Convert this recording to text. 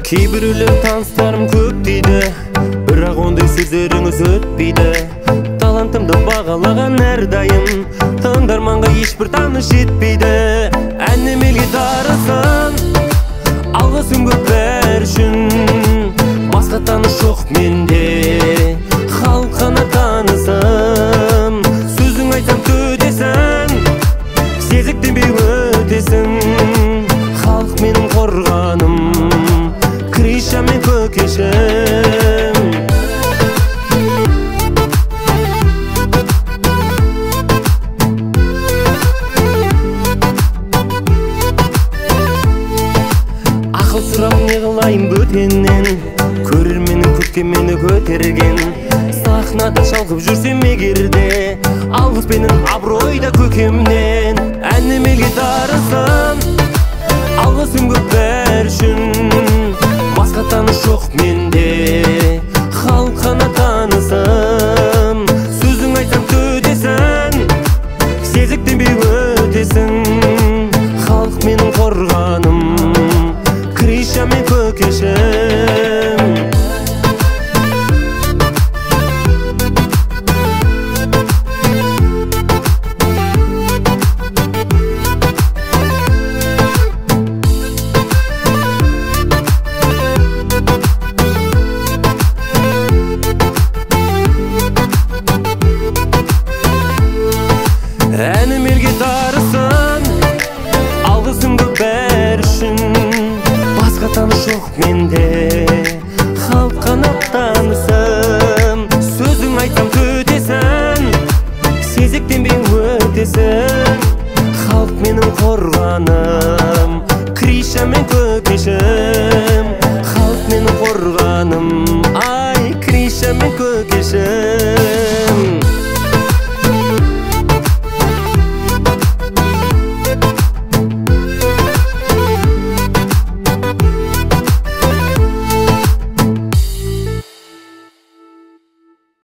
Кейбіреулер таныстарым көп дейді, бірақ ондай сөздеріңіз өтпейді. Талантымды бағалаған әрдайым, тыңдарманға ешбір таныс жетпейді. Әнім елге дарысын, алғысым көп бәрі үшін. Басқа таныс жоқ менде, халық қана танысым. Сөзің айтсам төтесің, сезіктенбей өтесің. Халық менің қорғаным, Криша мен көкешім. Ақыл сұрап не қылайын бөтеннен, көрерменнің күткен мені көтерген. Сахнада шалқып жүрсем егерде, алғыспенен абыройда көкемнен. Әнім елге дарысын, алғысым көп бәрі үшін. Басқа таныс жоқ менде, халық қана танысым. Сөзің айтсам төтесің, сезіктенбей өтесің. Халық менің қорғаным, Криша мен көкешім. Әнім елге дарысын, алғысым көп бәрі үшін. Басқа таныс жоқ менде, халық қана танысым. Сөзің айтсам төтесің, сезіктенбей өтесің. Халық менің қорғаным, Криша мен көкешім. Халық менің қорғаным, ай, Криша мен көкешім.